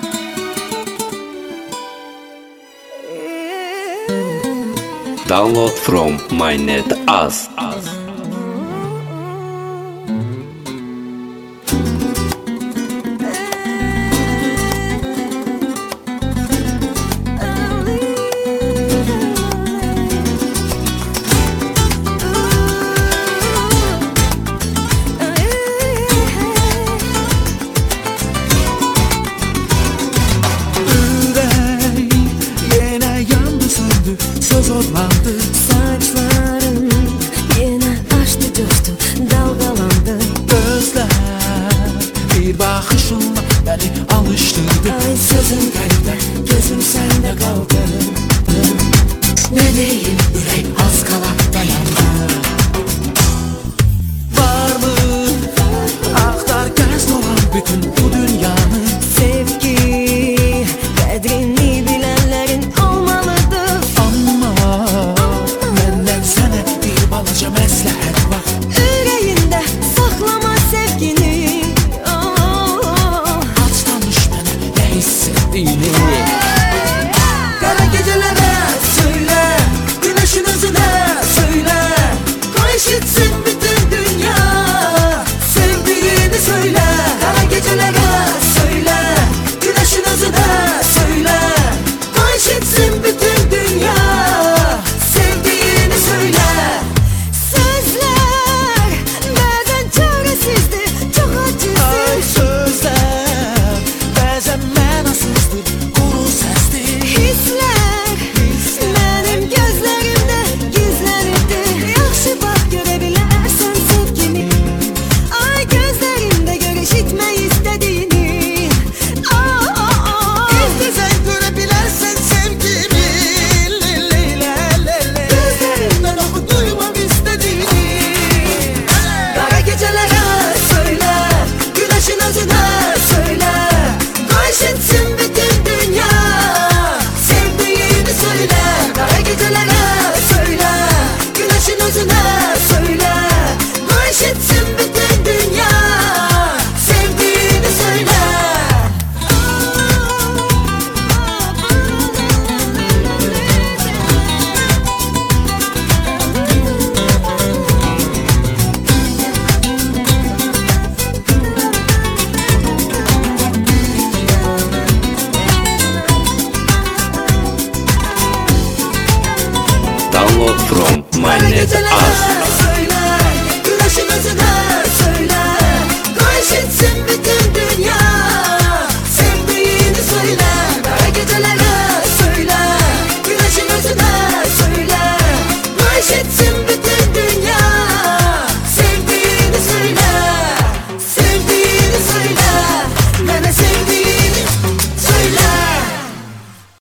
Download from mynet.az. Söz olmadı. Saçlarım yine açtı coştu, dalgalandı. Gözler bir bakışınla beni alıştırdı. Ay sözün kalpte, gözüm sende kaldı. Ne diyeyim, Yürek az kala dayandı. Var mı aktar gez dolan bütün bu dünyanın? sevgi kadrini bilenlerin olmalıdır. Ama benden sana bir balaca məsləhət var. Yüreğinde saklama sevgini. Aç danış mənə nə hissettiğini. Kara gecelere söyle, güneşin özüne söyle. Koy işitsin bütün dünya, sevdiğini söyle. Kara gecelere söyle, güneşin özüne söyle. Koy işitsin bütün dünya, sevdiğini söyle. Sözler bazen çaresizdir, çok Ay acısız. sözlər bəzən mənasızdır, quru səsdir. Hisler benim gözlerimde gizlenirdi. Yaxşı bak görebilərsən sevgimi. Ay gözlerimde gör eşitme istediğini. İstesen görebilərsən sevgimi. Gözlərimdən oxu duymaq istediğini. Kara gecelere söyle, güneşin özüne söyle. Koy işitsin bütün dünya, sevdiğini söyle. Kara gecelere söyle, güneşin özüne söyle. Koy işitsin bütün dünya, sevdiğini söyle. Download from Kara geceler